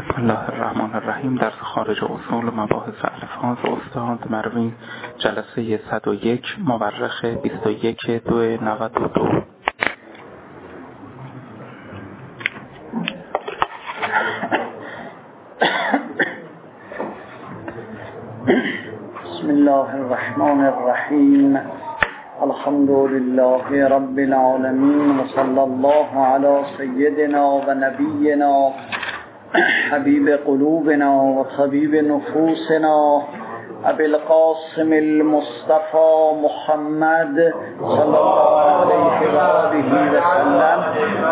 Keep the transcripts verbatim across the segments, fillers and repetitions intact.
بسم الله الرحمن الرحیم. درس خارج اصول مباحث الفاظ استاد مروین، جلسه صد و یک، مورخ بیست و یک دو نود و دو. بسم الله الرحمن الرحیم. الحمد لله رب العالمین و صلی الله علی سیدنا و نبینا حبیب قلوبنا و طبیب نفوسنا ابی القاسم المصطفى محمد صلی الله علیه و آله و سلم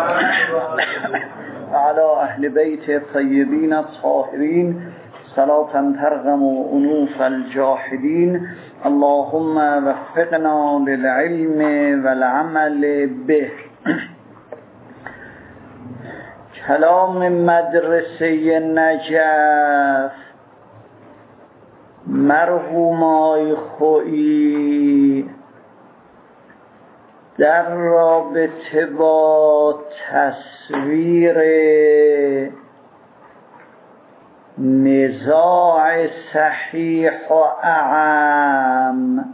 و علی اهل بیت الطیبین الطاهرین صلاة ترغم انوف الجاحدین. اللهم وفقنا للعلم والعمل به. کلام مدرسه نجف مرحومای خویی در رابطه با تصویر نزاع صحیح و اعم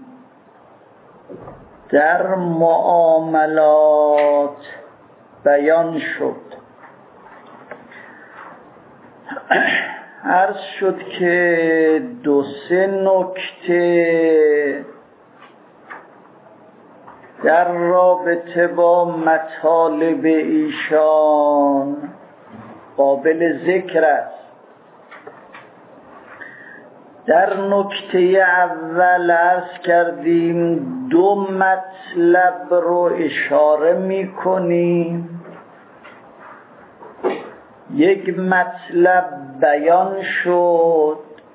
در معاملات بیان شد. عرض شد که دو سه نکته در رابطه با مطالب ایشان قابل ذکر است. در نکته اول عرض کردیم دو مطلب رو اشاره می کنیم. یک مطلب بیان شد،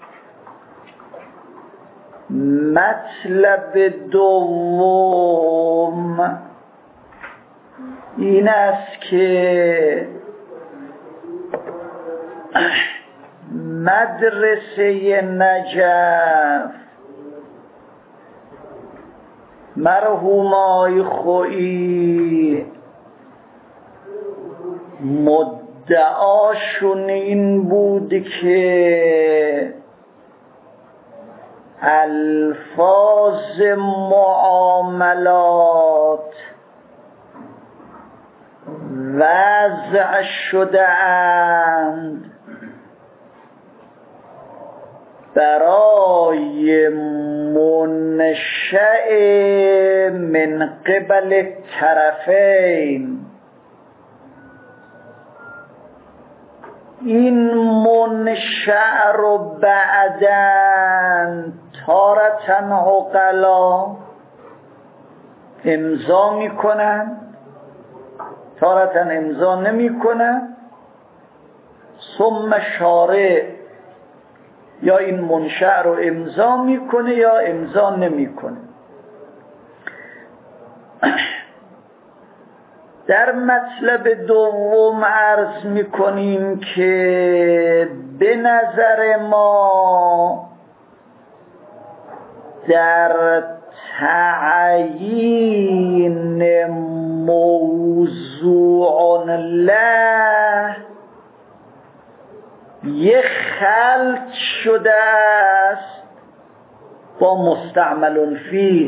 مطلب دوم این است که مدرسه نجف مرحومای خویی مدعاشون این بود که الفاظ معاملات وضع شده اند برای منشأ من قبل طرفین. این منشأ رو بعداً تارةً عقلا امضا میکنن، تارةً امضا نمیکنن. ثم شارع یا این منشأ رو امضا میکنه یا امضا نمیکنه. در مطلب دوم عرض میکنیم که به نظر ما در تعیین موضوع له یه خلط شده است با مستعمل فیه.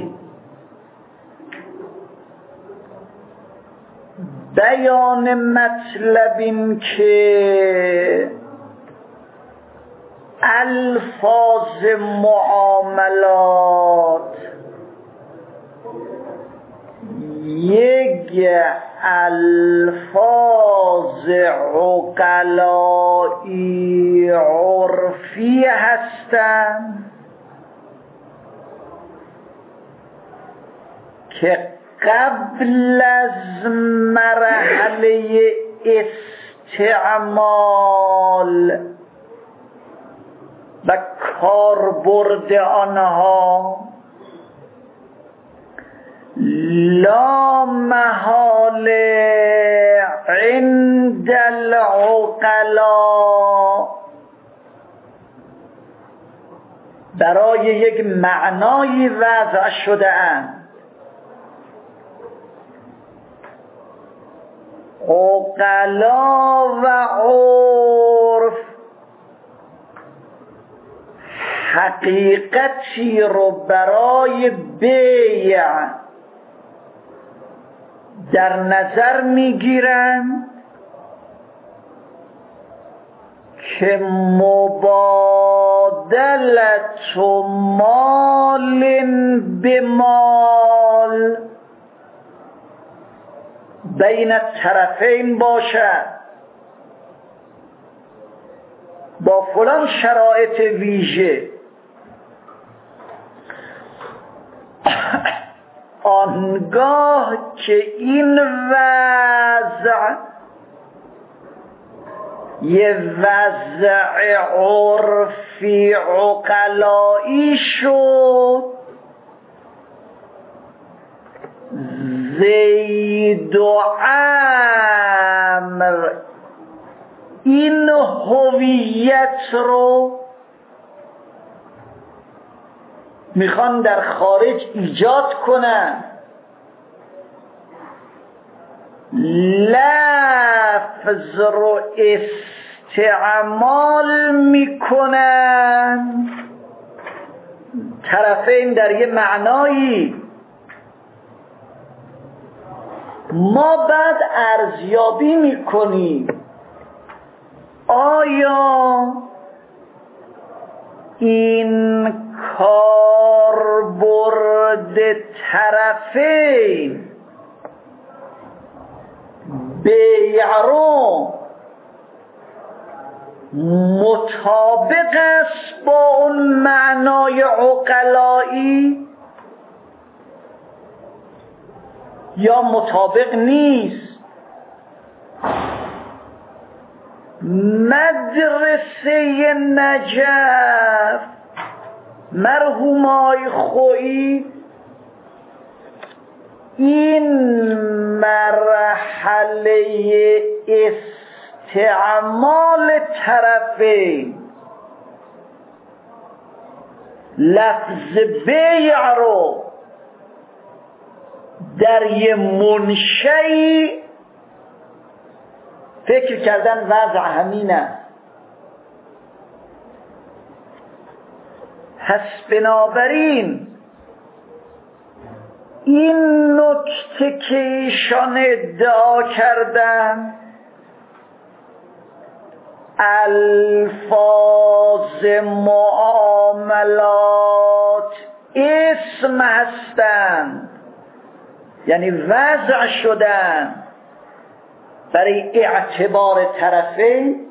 بیان مطلب این که الفاظ معاملات یک الفاظ عقلائی عرفی هستند که قبل از مرحله استعمال و کاربرد آنها لا محاله عند العقلاء برای یک معنای وضع شده اند. عقلا و عرف حقیقتی رو برای بیع در نظر میگیرند که مبادلت و مال به مال بین الطرفین باشد با فلان شرایط ویژه. آنگاه که این وضع یه وضع عرفی عقلایی شد، زید و عمرو این هویت رو میخوان در خارج ایجاد کنن، لفظ رو استعمال میکنن طرفین در یه معنایی. ما بعد ارزیابی میکنیم آیا این کاربرد طرفین بیع رو مطابق است با اون معنای عقلایی یا مطابق نیست. مدرسه نجف مرحومای خویی این مرحله استعمال طرفین لفظ بیع رو در یه منشئی فکر کردن وضع همین است. پس بنابراین این نکته که ایشان ادعا کردن الفاظ معاملات اسم هستند، یعنی وضع شدن برای اعتبار طرفین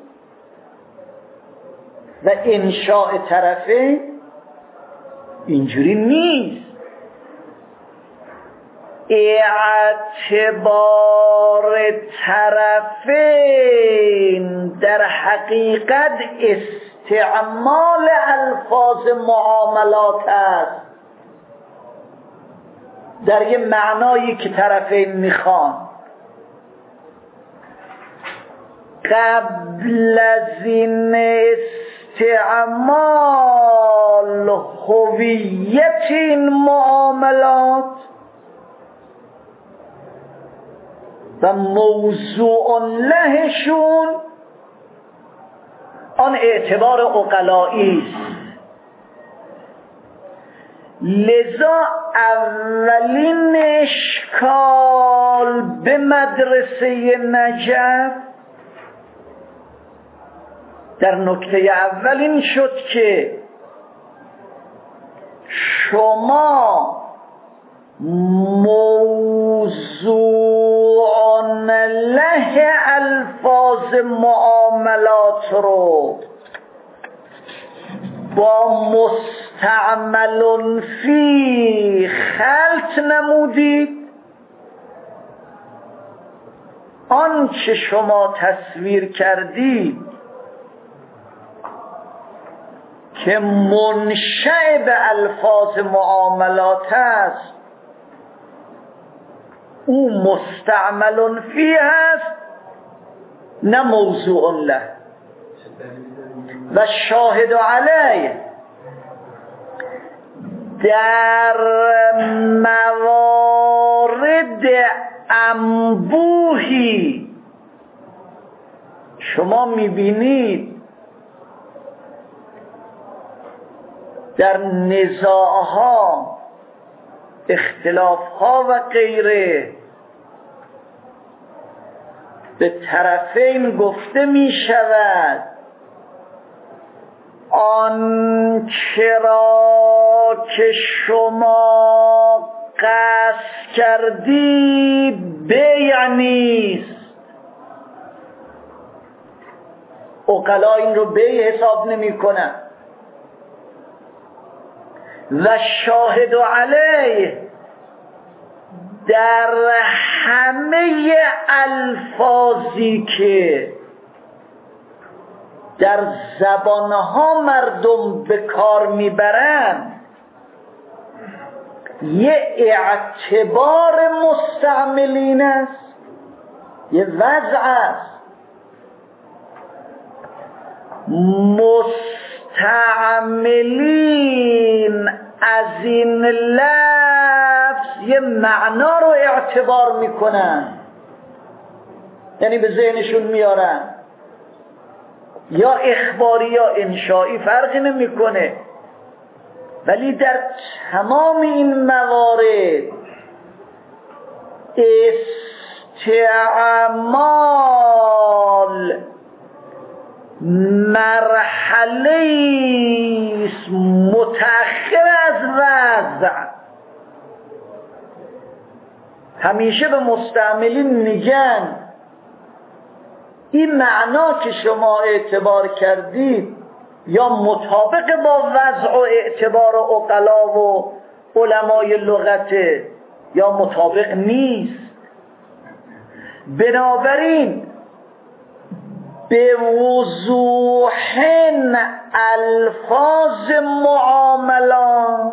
و انشاء طرفین. اینجوری نیست. اعتبار طرفین در حقیقت استعمال الفاظ معاملات است در یه معنایی که طرفین میخوان. قبل از این استعمال هویت این معاملات و موضوع لهشون آن اعتبار عقلایی است. لذا اولین اشکال به مدرسه نجف در نکته اول این شد که شما موضوع له الفاظ معاملات رو با مستعمل فی خلط نمودید. آنچه شما تصویر کردید که منشأ به الفاظ معاملات است او مستعمل فی هست نه موضوع له. و شاهد علیه در موارد انبوهی شما میبینید در نزاعها، اختلافها و غیره به طرفین گفته می شود آنچه را که شما قصد کردی بیع نیست. عقلا این رو بیع حساب نمی کنن. و شاهد علیه در همه الفاظی که در زبانها مردم به کار میبرند یه اعتبار مستعملین است، یه وضع است. مستعملین از این لفظ یه معنا رو اعتبار میکنن، یعنی به ذهنشون میارن، یا اخباری یا انشایی فرقی نمیکنه، ولی در تمام این موارد استعمال مرحله است متأخر از وضع. همیشه به مستعملین میگن این معنا که شما اعتبار کردید یا مطابق با وضع و اعتبار عقلا و علمای لغته یا مطابق نیست. بنابراین به وضوح الفاظ معاملات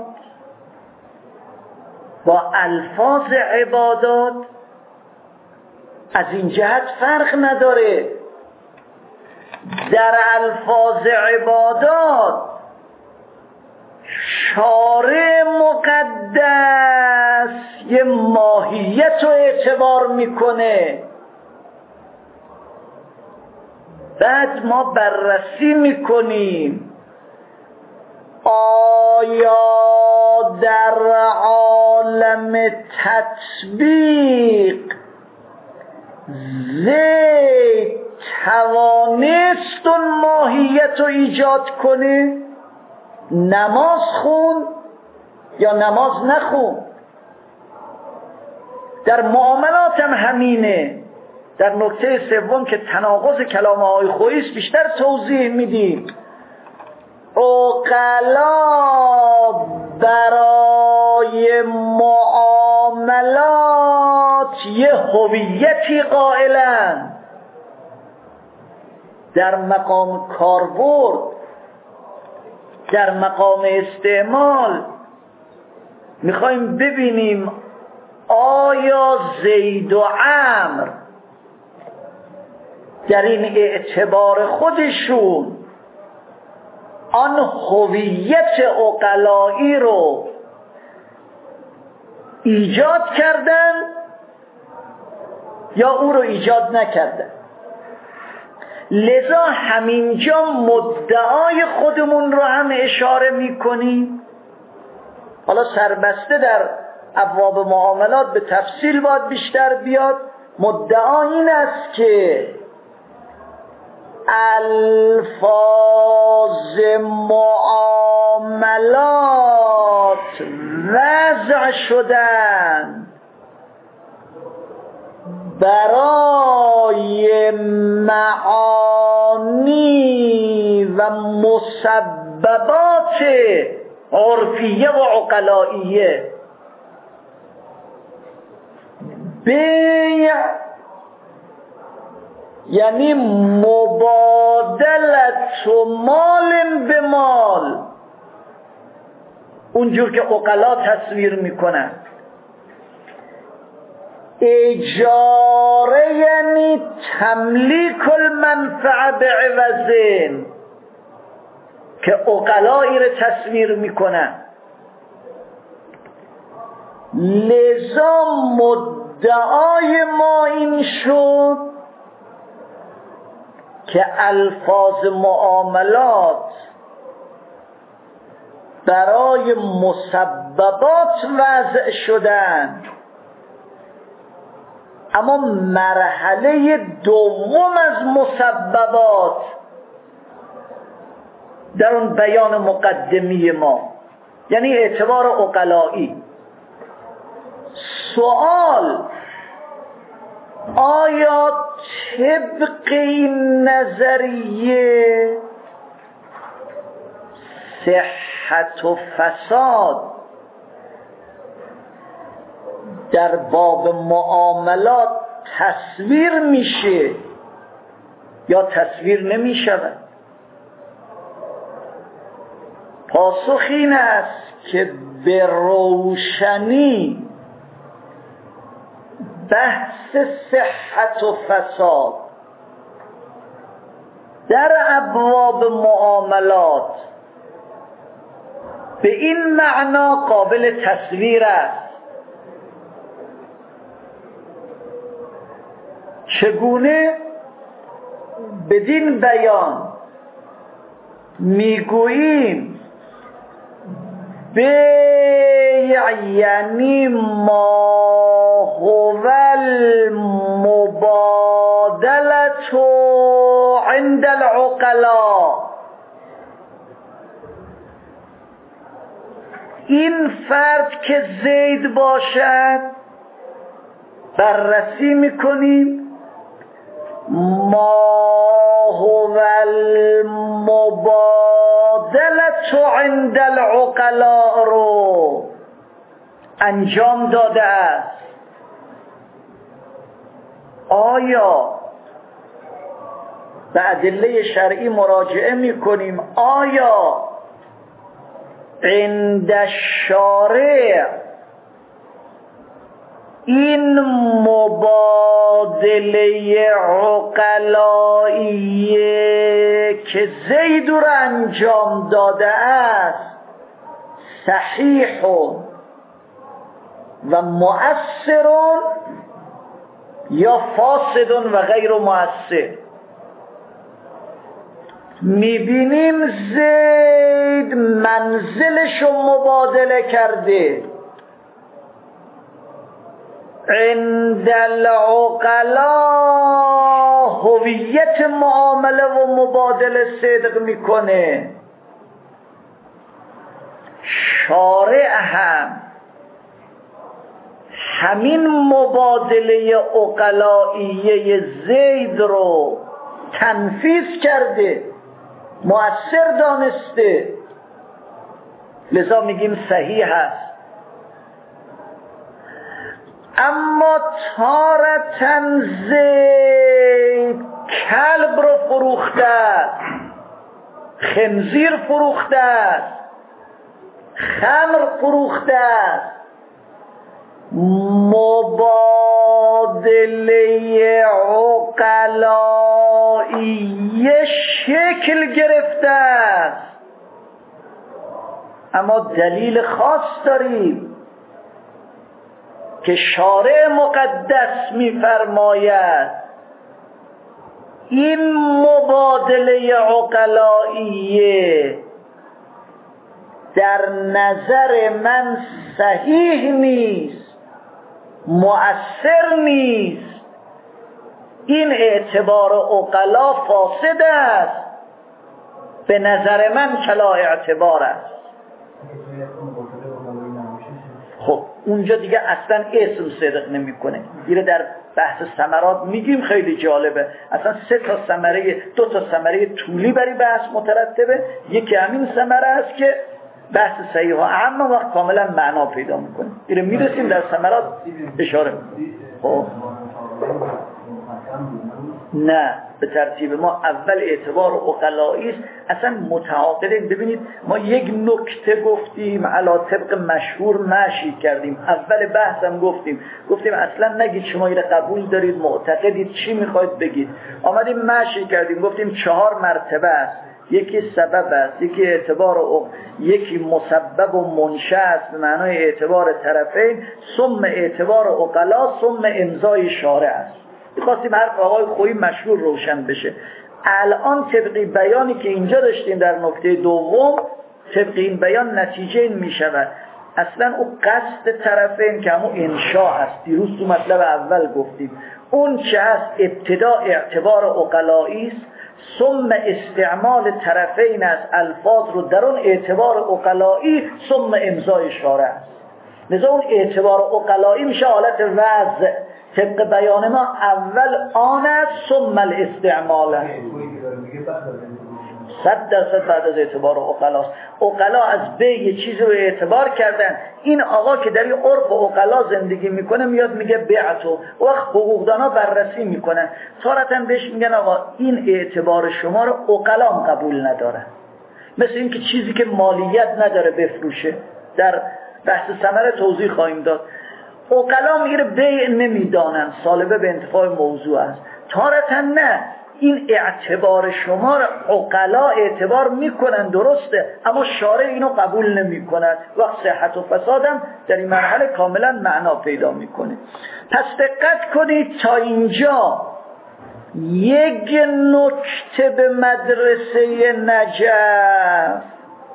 با الفاظ عبادات از این جهت فرق نداره. در الفاظ عبادات شارع مقدس یه ماهیت رو اعتبار میکنه، بعد ما بررسی میکنیم آیا در عالم تطبیق زید توانست اون ماهیت رو ایجاد کنه؟ نماز خون یا نماز نخون؟ در معاملات هم همینه. در نکته سوم که تناقض کلام آقای خویی است بیشتر توضیح میدیم. عقلا برای معاملات یه هویتی قائلند. در مقام کاربرد، در مقام استعمال میخوایم ببینیم آیا زید و عمرو در این اعتبار خودشون آن هویت عقلایی رو ایجاد کردن یا او رو ایجاد نکردن. لذا همینجا مدعای خودمون رو هم اشاره میکنیم. حالا سربسته در ابواب معاملات به تفصیل باید بیشتر بیاد. مدعا این است که الفاظ معاملات وضع شدن برای معانی و مسببات عرفیه و عقلائیه. بیع یعنی مبادلت و مال به مال، اونجور که عقلا تصویر میکنن. اجاره یعنی تملیک المنفعه بعوضین که عقلایی رو تصویر میکنن. لذا مدعای ما این شد که الفاظ معاملات برای مسببات وضع شدن، اما مرحله دوم از مسببات در اون بیان مقدمی ما، یعنی اعتبار عقلایی. سوال: آیا طبق این نظریه صحت و فساد در باب معاملات تصویر میشه یا تصویر نمیشود؟ پاسخ این است که به روشنی بحث صحت و فساد در ابواب معاملات به این معنا قابل تصویر است. چگونه؟ بدین بیان میگوییم بیع یعنی ما هو المبادلة عند العقلاء. این فرد که زید باشد بررسی میکنیم ما هو المبادلة عند العقلاء رو انجام داده است. آیا به ادله شرعی مراجعه میکنیم آیا عند الشارع این مبادله عقلائیه که زید را انجام داده است صحیح و مؤثر یا فاسد و غیر مؤثر؟ میبینیم زید منزلش رو مبادله کرده، عند العقلاء هویت معامله و مبادله صدق میکنه. شارع هم همین مبادله عقلائیه زید رو تنفیذ کرده، مؤثر دانسته، لذا میگیم صحیح است. اما تارتن زید کلب رو فروخته است، خنزیر فروخته است، خمر فروخته است، مبادله عقلایی شکل گرفته است. اما دلیل خاص داریم که شارع مقدس می‌فرماید این مبادله عقلائیه در نظر من صحیح نیست، مؤثر نیست، این اعتبار عقلا فاسد است، به نظر من کلا اعتبار است. خب اونجا دیگه اصلا اسم صدق نمیکنه. دیگه در بحث ثمرات میگیم خیلی جالبه، اصلا سه تا ثمره، دو تا ثمره طولی برای بحث مترتبه، یکی همین ثمره است که بحث صحیح ها اما وقت کاملا معنا پیدا میکنه. دیگه میرسیم در ثمرات اشاره میکنیم. خب نه، به ترتیب ما اول اعتبار عقلایی است. اصلا متعاقدین. ببینید ما یک نکته گفتیم علا طبق مشهور مشی کردیم، اول بحثم گفتیم گفتیم اصلا نگید شما اینو قبول دارید، معتقدید، چی میخواید بگید. آمدیم مشی کردیم گفتیم چهار مرتبه است، یکی سبب است، یکی اعتبار او، یکی مسبب و منشأ است به معنای اعتبار طرفین، ثم اعتبار عقلا، ثم امضای شارع است. می‌خواستیم حرف آقای خویی مشهور روشن بشه. الان طبقی بیانی که اینجا داشتیم در نکته دوم طبق این بیان نتیجه این می شود اصلا او قصد طرفین که همون انشاء است. دیروز تو مطلب اول گفتیم اون چه هست ابتدا اعتبار عقلایی است، ثم استعمال طرفین از الفاظ رو در اون اعتبار عقلایی، ثم امضای شارع است. لذا اون اعتبار عقلایی میشه حالت وضع. طبق بیان ما اول آن است ثم الاستعمال است. صد درصد بعد از اعتبار عقلاست. عقلا از به یه چیزی رو اعتبار کردن. این آقا که در این عرف عقلا زندگی میکنه میاد میگه بیعتو، وقت حقوقدانا بررسی میکنن تارتاً بهش میگن آقا این اعتبار شما رو عقلا هم قبول نداره. مثل این که چیزی که مالیت نداره بفروشه، در بحث ثمره توضیح خواهیم داد. عقلا میگه بیع نمیدانن، سالبه به انتفاع موضوع است. تارتاً نه، این اعتبار شما را عقلا اعتبار میکنن درسته، اما شارع اینو قبول نمیکند. وقت صحت و فسادم در این مرحله کاملا معنا پیدا میکنه. پس دقت کنید تا اینجا یک نکته به مدرسه نجف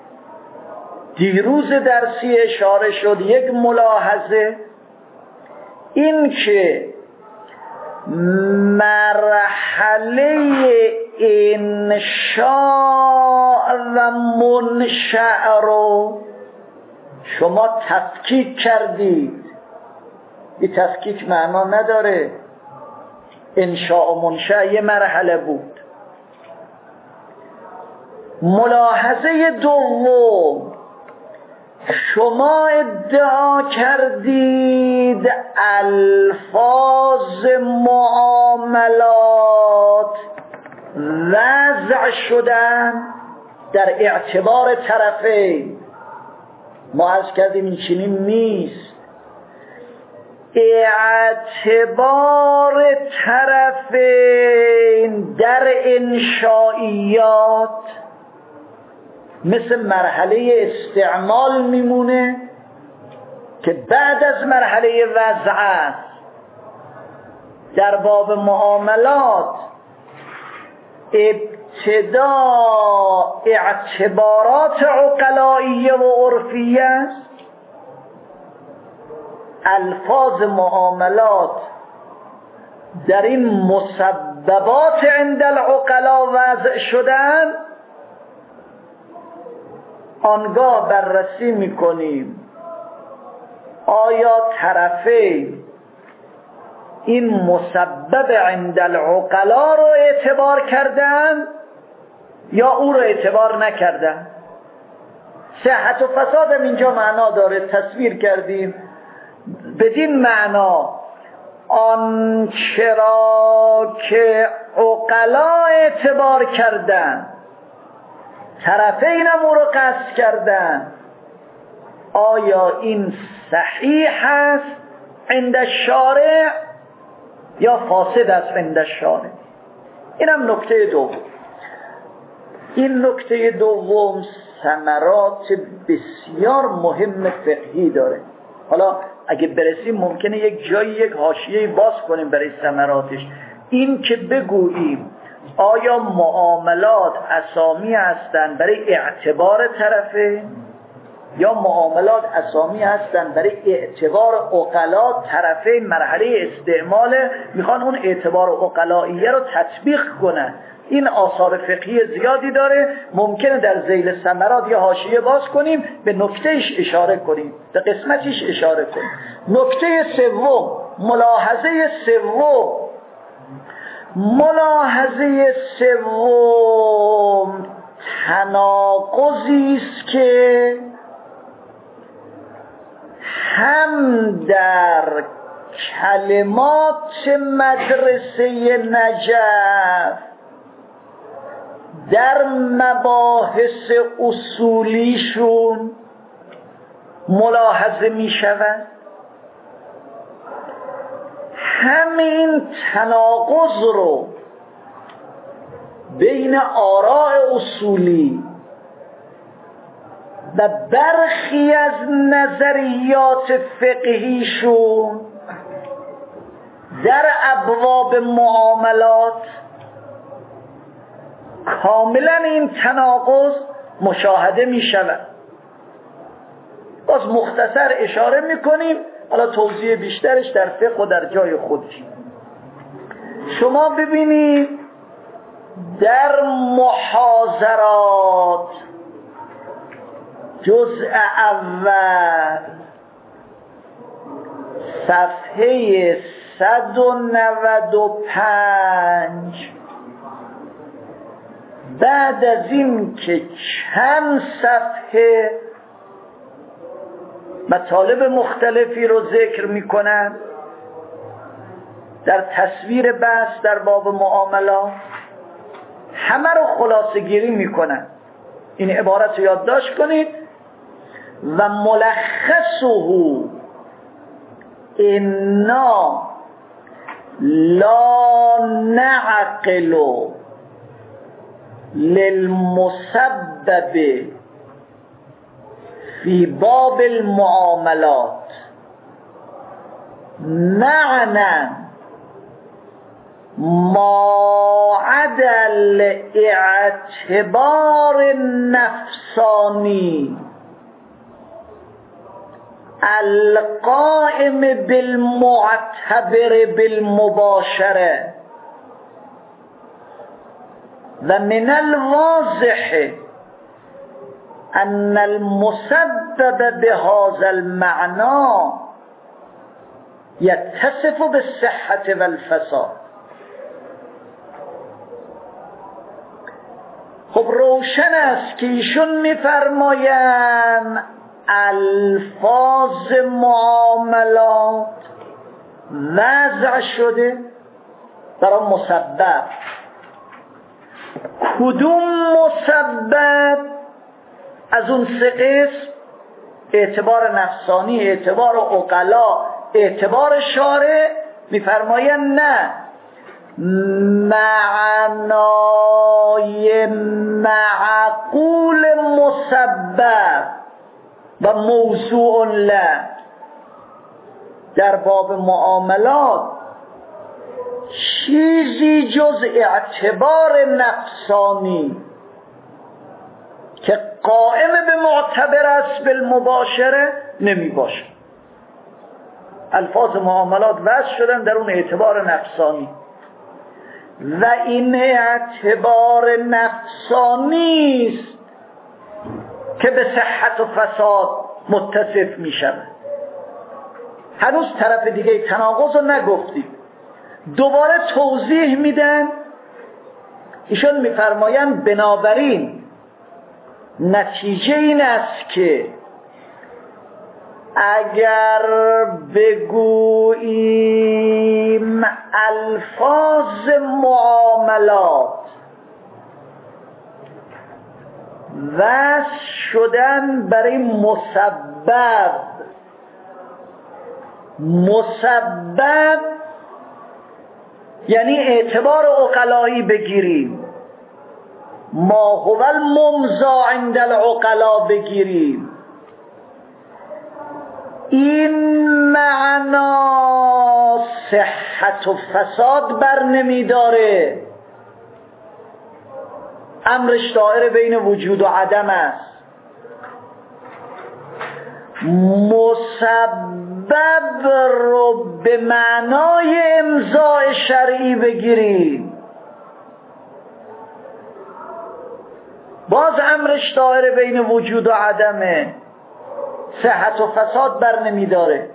دیروز درسی اشاره شد، یک ملاحظه، این که مرحله انشاء و منشأ رو شما تفکیک کردید. این تفکیک معنا نداره. انشاء و منشأ یه مرحله بود. ملاحظه دوم، شما ادعا کردید الفاظ معاملات وضع شدن در اعتبار طرفین. ما عرض کردیم این چنین نیست. اعتبار طرفین در انشائیات مثل مرحله استعمال میمونه که بعد از مرحله وضع است. در باب معاملات ابتدا اعتبارات عقلائیه و عرفیه است. الفاظ معاملات در این مسببات عند العقلا وضع شدن، آنگاه بررسی میکنیم آیا طرفین این مسبب عند العقلا رو اعتبار کردن یا او رو اعتبار نکردن. صحت و فساد هم اینجا معنا داره، تصویر کردیم بدین معنا آنچه را که عقلا اعتبار کردن طرفین هم او رو قصد کردن، آیا این صحیح است عند الشارع یا فاسد است عند الشارع. این هم نکته دوم. این نکته دوم ثمرات بسیار مهم فقهی داره. حالا اگه برسیم ممکنه یک جایی یک حاشیه باز کنیم برای ثمراتش. این که بگوییم آیا معاملات اسامی هستند برای اعتبار طرفه یا معاملات اسامی هستند برای اعتبار عقلا طرفه مرحله استعمال میخوان اون اعتبار عقلائیه رو تطبیق کنن. این آثار فقهی زیادی داره، ممکنه در ذیل ثمرات یا حاشیه باز کنیم به نکتهش اشاره کنیم، به قسمتش اشاره کنیم. نکته سوم، ملاحظه سوم ملاحظه سوم تناقضی است که هم در کلمات مدرسه نجف در مباحث اصولیشون ملاحظه می شود، همین تناقض رو بین آراء اصولی و برخی از نظریات فقهیشون در ابواب معاملات کاملا این تناقض مشاهده می شود. باز مختصر اشاره می کنیم، حالا توضیح بیشترش در فقه و در جای خودش. شما ببینید در محاضرات جزء اول صفحه صد و نود و پنج بعد از این که چند صفحه مطالب مختلفی رو ذکر میکنن در تصویر بحث در باب معاملات، همه رو خلاصه گیری میکنن. این عبارت رو یادداشت کنید: و ملخصه انا لا نعقل للمسبب فی باب المعاملات معنى ما عدا الاعتبار النفسانی القائم بالمعتبر بالمباشره و من الواضح ان المسبب بهذا المعنى يتصف بالصحة والفساد. خب روشن است که ایشون میفرمایند الفاظ معاملات وضع شده برای مسبب. کدوم مسبب؟ از اون سه قسم: اعتبار نفسانی، اعتبار عقلا، اعتبار شارع. میفرمایند نه، معنای معقول مسبب و موضوع له در باب معاملات چیزی جز اعتبار نفسانی که قائم به معتبر است بالمباشره نمی باشه. الفاظ معاملات وضع شدن در اون اعتبار نفسانی و این اعتبار نفسانی است که به صحت و فساد متصف می شود. هنوز طرف دیگه تناقض رو نگفتیم، دوباره توضیح میدن. ایشون میفرمایند بنابراین نتیجه این است که اگر بگوییم الفاظ معاملات وضع شدن برای مسبب، مسبب یعنی اعتبار عقلایی بگیریم، ما هو الممضی عند العقلا بگیریم، این معنا صحت و فساد بر نمیداره. امرش دائره بین وجود و عدم است. مسبب رو به معنای امضای شرعی بگیریم، باز امرش دائره بین وجود و عدمه، صحت و فساد بر نمیداره.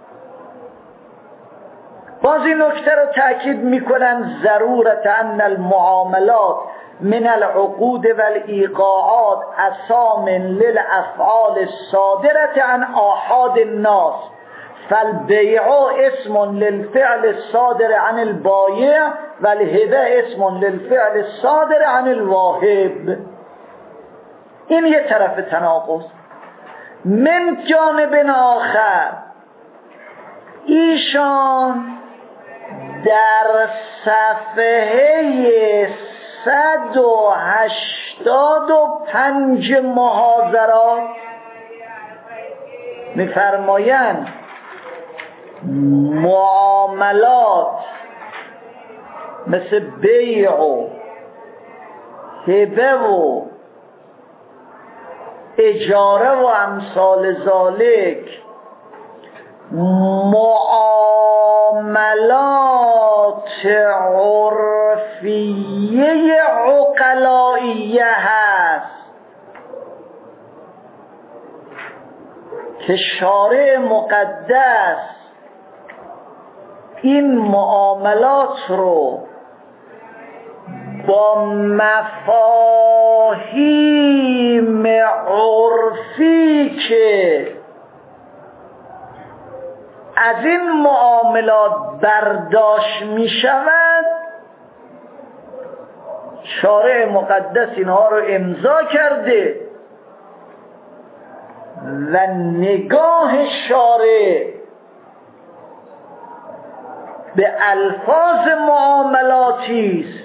باز این نکته رو تأکید میکنن: ضرورت ان المعاملات من العقود والایقاعات اسام للافعال الصادرة عن آحاد الناس فالبيع اسم للفعل الصادر عن البایع والهبه اسم للفعل الصادر عن الواهب. این یه طرف تناقض. من جانب آخر ایشان در صفحه صد و هشتاد و پنج محاضرات میفرمایند معاملات مثل بیع و هبه و اجاره و امثال ذالک معاملات عرفیه عقلائیه هست که شارع مقدس این معاملات رو با مفاهیم عرفی که از این معاملات برداشت می شود، شارع مقدس اینها رو امضا کرده و نگاه شارع به الفاظ معاملاتی است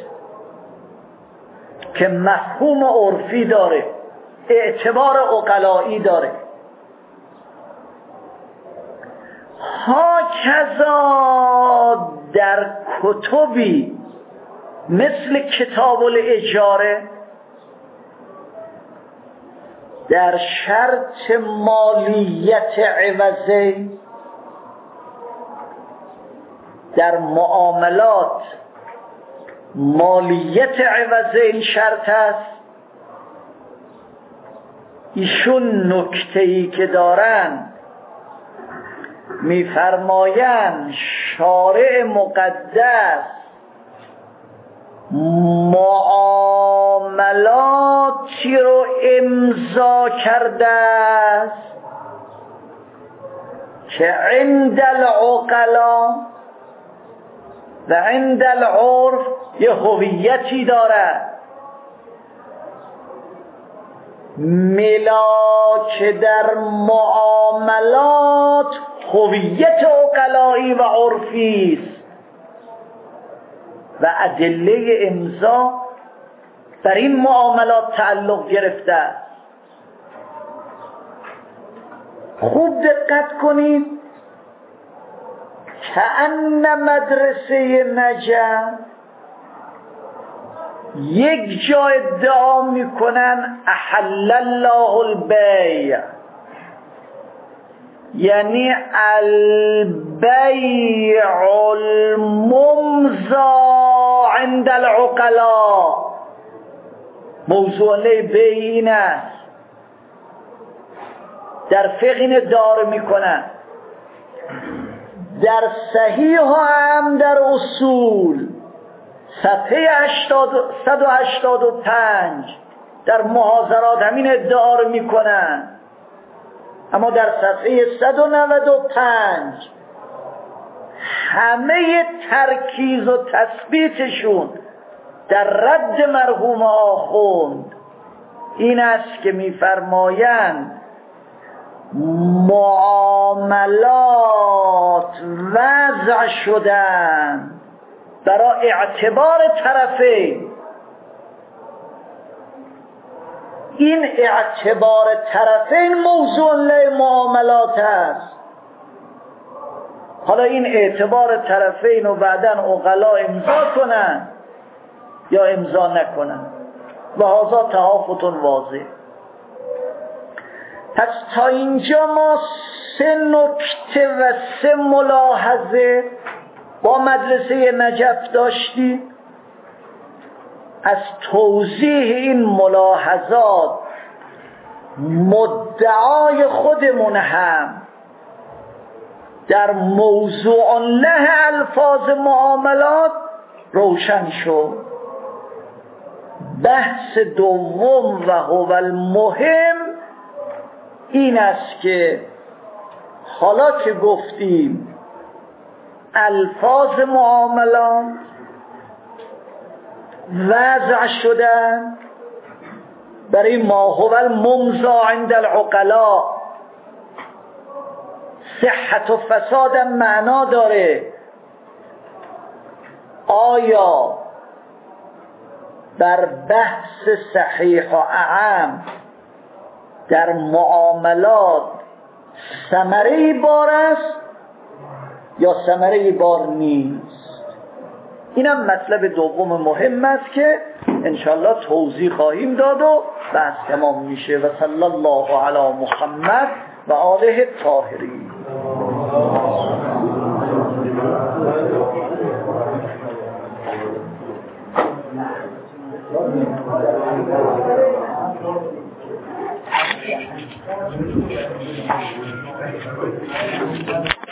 که مفهوم عرفی داره، اعتبار عقلایی داره. هاکذا در کتبی مثل کتاب الاجاره در شرط مالیت عوضه، در معاملات مالیت عوضه این شرط است. ایشون نکته‌ای که دارن میفرمایند شارع مقدس معاملاتی رو امضا کرده است که عند العقلا و عند العرف یه هویتی دارد، ملاک در معاملات هویت عقلایی و عرفی است و ادله امضا بر این معاملات تعلق گرفته است. خوب دقت کنید کأن مدرسه نجف یک جا ادعا میکنن احل الله البیع، یعنی البیع الممضا عند العقلا. موضوع بیع این است، در فقه این دار میکنن، در صحیح هم در اصول صفحه صد و هشتاد و پنج در محاضرات همین ادعا رو میکنن، اما در صفحه صد و نود و پنج همه ترکیز و تثبیتشون در رد مرحوم آخوند این است که میفرمایند معاملات وضع شدن برای اعتبار طرفین. این اعتبار طرفین موضوع لمعاملات است. حالا این اعتبار طرفین رو بعداً عقلا امضا کنن یا امضا نکنن، لحاظا تهافت واضح. پس تا اینجا ما سه نکته و سه ملاحظه با مدرسه نجف داشتیم. از توضیح این ملاحظات مدعای خودمون هم در موضوع له الفاظ معاملات روشن شد. بحث دوم و هو المهم این است که حالا که گفتیم الفاظ معاملات وضع شدن برای ما هو الممضا عند العقلا، صحت و فساد معنا داره. آیا بر بحث صحیح و اعم در معاملات ثمره بار است یا ثمره بار نیست؟ اینم مطلب دوم مهم است که انشالله توضیح خواهیم داد و بحث تمام میشه. و صلی الله علی محمد و آله الطاهرین.